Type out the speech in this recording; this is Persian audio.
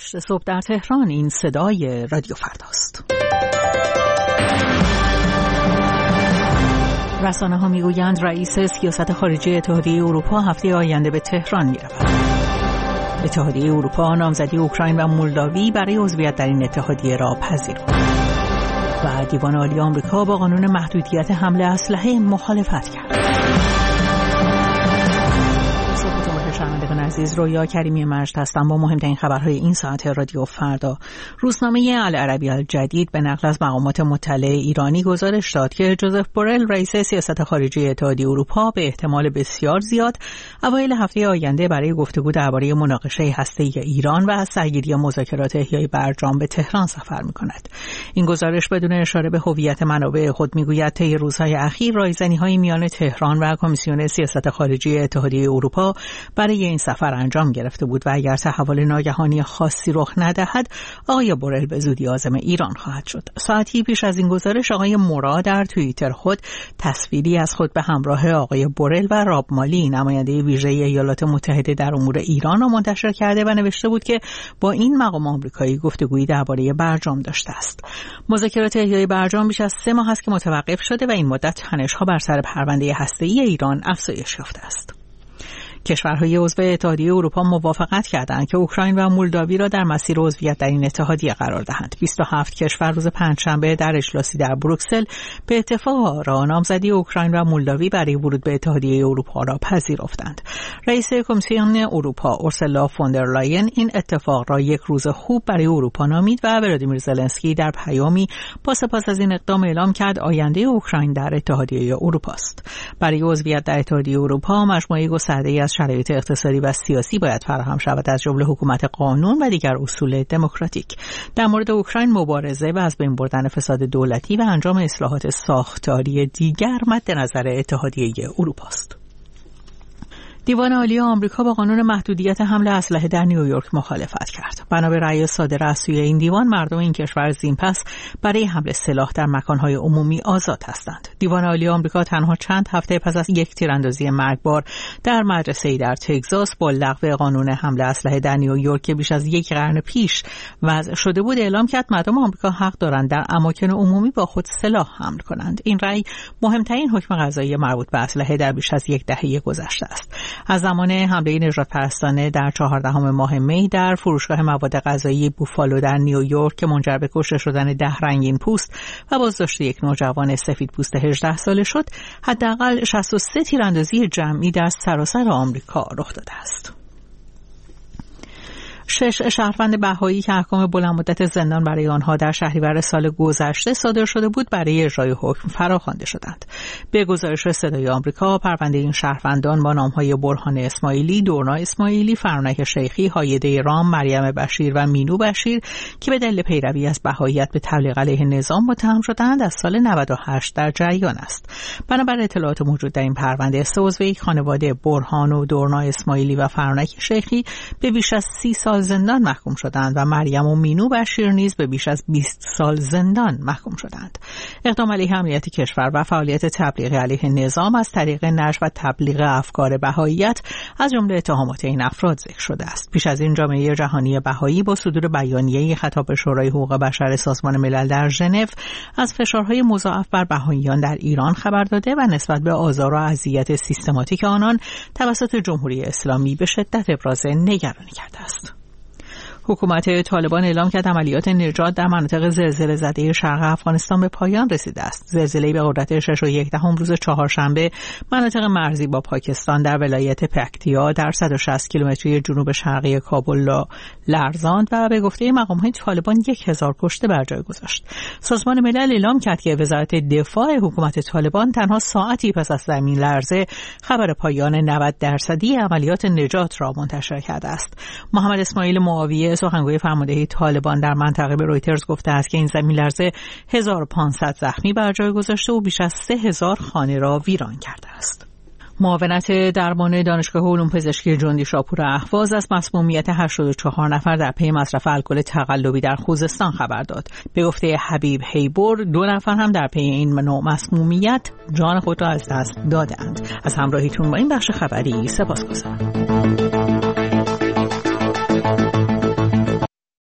8 صبح در تهران. این صدای رادیو فرداست. رسانه‌ها میگویند رئیس سیاست خارجی اتحادیه اروپا هفته آینده به تهران می‌رود. اتحادیه اروپا نامزدی اوکراین و مولداوی برای عضویت در این اتحادیه را پذیرفت. و دیوان عالی آمریکا با قانون محدودیت حمل اسلحه مخالفت کرد. شنوندگان عزیز، رویا کریمی مجد هستم با مهمترین خبرهای این ساعت رادیو فردا. روزنامه العربی الجدید به نقل از مقامات مطلع ایرانی گزارش داد که جوزف بورل رئیس سیاست خارجی اتحادیه اروپا به احتمال بسیار زیاد اوایل هفته آینده برای گفتگو درباره مناقشه هسته‌ای ایران و از سرگیری مذاکرات احیای برجام به تهران سفر می‌کند. این گزارش بدون اشاره به هویت منابع خود می‌گوید طی روزهای اخیر رایزنی‌های میان تهران و کمیسیون سیاست خارجی اتحادیه اروپا برای این سفر انجام گرفته بود و اگر تحول ناگهانی خاصی رخ ندهد آقای بورل به زودی عازم ایران خواهد شد. ساعتی پیش از این گزارش آقای مورا در توییتر خود تصویری از خود به همراه آقای بورل و راب مالی نماینده ویژه ایالات متحده در امور ایران را منتشر کرده و نوشته بود که با این مقام آمریکایی گفتگویی درباره برجام داشته است. مذاکرات احیای برجام بیش از 3 ماه است که متوقف شده و این مدت تنش‌ها بر سر پرونده هسته‌ای ایران افزایش یافته است. کشورهای عضو اتحادیه اروپا موافقت کردند که اوکراین و مولداوی را در مسیر عضویت در این اتحادیه قرار دهند. 27 کشور روز پنجشنبه در اجلاسی در بروکسل به اتفاق آرا نامزدی اوکراین و مولداوی برای ورود به اتحادیه اروپا را پذیرفتند. رئیس کمیسیون اروپا اورسولا فون در لاین این اتفاق را یک روز خوب برای اروپا نامید و ولادیمیر زلنسکی در پیامی با سپاس از این اقدام اعلام کرد آینده اوکراین در اتحادیه اروپا است. برای عضویت در اتحادیه اروپا مجموعه گسترده‌ای از شرایط اقتصادی و سیاسی باید فراهم شود، از جمله حکومت قانون و دیگر اصول دموکراتیک. در مورد اوکراین مبارزه و از بین بردن فساد دولتی و انجام اصلاحات ساختاری دیگر مد نظر اتحادیه اروپا است. دیوان عالی آمریکا با قانون محدودیت حمل اسلحه در نیویورک مخالفت کرد. بنا به رأی صادر از سوی این دیوان مردم این کشور زین پس برای حمل سلاح در مکانهای عمومی آزاد هستند. دیوان عالی آمریکا تنها چند هفته پس از یک تیراندازی مرگبار در مدرسه‌ای در تگزاس با لغو قانون حمل اسلحه در نیویورک که بیش از یک قرن پیش وضع شده بود اعلام کرد مردم آمریکا حق دارند در اماکن عمومی با خود سلاح حمل کنند. این رأی مهمترین حکم قضایی مربوط به اسلحه در بیش از یک دهه گذشته است. از زمان حمله نجات پرستانه در 14 ماه می در فروشگاه مواد غذایی بوفالو در نیویورک که منجر به کشته شدن 10 رنگین پوست و بازداشت یک نوجوان سفید پوست 18 ساله شد، حداقل 63 تیراندازی جمعی در سراسر آمریکا رخ داده است. 6 شهروند بهایی که احکام بلند مدت زندان برای آنها در شهریور سال گذشته صادر شده بود برای اجرای حکم فراخوانده شدند. به گزارش صدای آمریکا پرونده این شهروندان با نام‌های برهان اسماعیلی، دورنا اسماعیلی، فرانک شیخی، هایده رام، مریم بشیر و مینو بشیر که به دلیل پیروی از بهاییت به تبلیغ علیه نظام متهم شدند از سال 98 در جریان است. بنابر اطلاعات موجود در این پرونده 3 عضو یک خانواده برهان و دورنا اسماعیلی و فرانک شیخی به بیش از 30 سال زندان محکوم شدند و مریم و مینو بشیر نیز به بیش از 20 سال زندان محکوم شدند. اقدام علیه امنیت کشور و فعالیت تبلیغ علیه نظام از طریق نشر و تبلیغ افکار بهاییت از جمله اتهامات این افراد ذکر شده است. پیش از این جامعه جهانی بهایی با صدور بیانیه خطاب به شورای حقوق بشر سازمان ملل در ژنو از فشارهای مضاعف بر بهاییان در ایران خبر داده و نسبت به آزار و اذیت سیستماتیک آنان توسط جمهوری اسلامی به شدت ابراز نگرانی کرده است. حکومت طالبان اعلام کرد عملیات نجات در مناطق زلزله زده شرق افغانستان به پایان رسیده است. زلزله‌ای به قدرت 6.1 روز چهارشنبه مناطق مرزی با پاکستان در ولایت پکتیا در 160 کیلومتری جنوب شرقی کابل لرزاند و به گفته مقام‌های طالبان 1000 کشته بر جای گذاشت. سازمان ملل اعلام کرد که وزارت دفاع حکومت طالبان تنها ساعتی پس از زمین لرزه خبر پایان 90% عملیات نجات را منتشر کرده است. محمد اسماعیل معاویه سخنگوی فرماندهی طالبان در منطقه به رویترز گفته است که این زمین لرزه 1500 زخمی بر جای گذاشته و بیش از 3000 خانه را ویران کرده است. معاونت درمان دانشگاه علوم پزشکی جندی شاپور اهواز از مسمومیت 84 نفر در پی مصرف الکل تقلبی در خوزستان خبر داد. به گفته حبیب هیبر 2 نفر هم در پی این نوع مسمومیت جان خود را از دست دادند. از همراهیتون با این بخش خبری سپاسگزارم.